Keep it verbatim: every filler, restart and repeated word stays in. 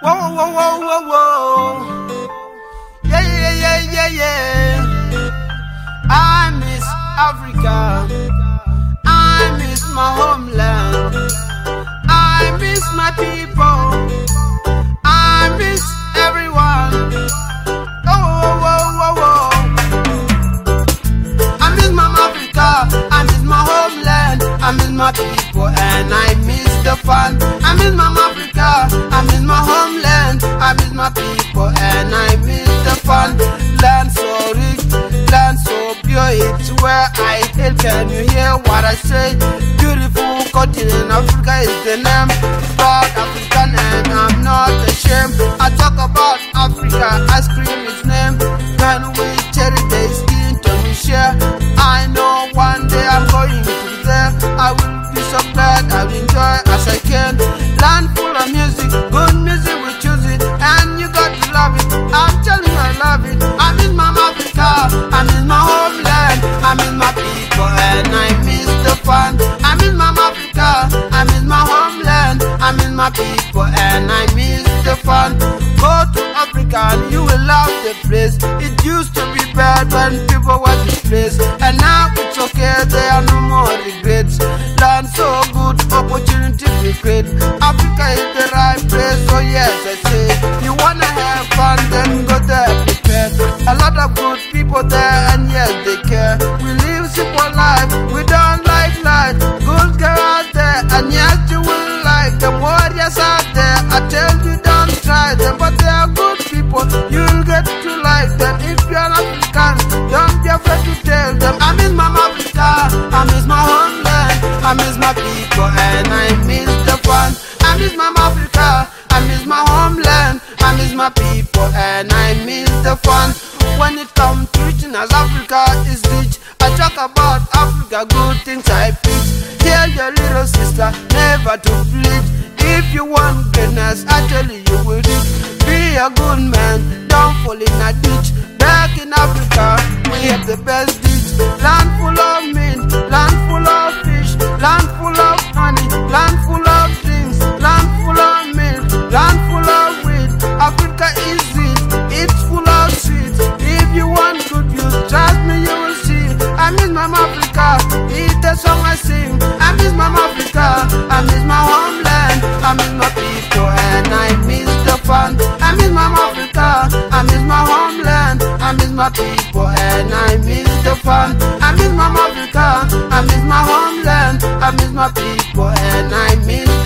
Whoa, whoa, whoa, whoa, whoa. Yeah, yeah, yeah, yeah, yeah. I miss Africa. I miss my homeland. I miss my people. I miss everyone. Oh, whoa, whoa, whoa. I miss my Africa. I miss my homeland. I miss my people and I miss the fun. I miss my Africa. I miss my homeland. I miss my people and I miss the fun. Land so rich, land so pure. It's where I hail. Can you hear what I say? Beautiful continent, Africa is the name. Proud African and I'm not ashamed. I talk about Africa, I scream its name. Can we cherry the skin to we share? I know one day I'm going to be there. I will be so glad, I will enjoy as I can. Land full of music, good music we choose it, and you got to love it. I'm telling you I love it. I miss my Africa, I miss my homeland, I miss my people and I miss the fun. I miss my Africa, I miss my homeland, I miss my people and I miss the fun. Go to Africa and you will love the place. It used to be bad when people were displaced, and now it's okay, there are no more regrets. Land so good, opportunity we create. Africa is the right place, so yes I say, you wanna have fun, then go there prepared. A lot of good people there, and yes they care. We live simple life, we don't like life. Good girl out there, and yes you will like them. Warriors out there, I tell you don't try them, but they are good people, you'll get to like them. If you're an African, don't be afraid to tell them. I miss my Africa, I miss my homeland, I miss my people and I miss the fun. I miss my Africa, I miss my homeland, I miss my people and I miss the fun. When it comes to reaching as Africa is rich, I talk about Africa, good things I preach. Tell your little sister never to bleed. If you want greatness, I tell you you will reach. Be a good man, don't fall in a ditch. Back in Africa, we have the best ditch. Land full of mint, land full of fish, land full of honey, land full of drinks, land full of milk, land full of wheat. Africa is it, it's full of sweets. If you want good views, trust me you will see. I miss my Africa, it's the song I sing. I miss my Africa, I miss my homeland, I miss my people and I miss the fun. I miss my Africa, I miss my homeland, I miss my people and I miss the fun. I miss my Africa, I miss my homeland, I miss my people and I miss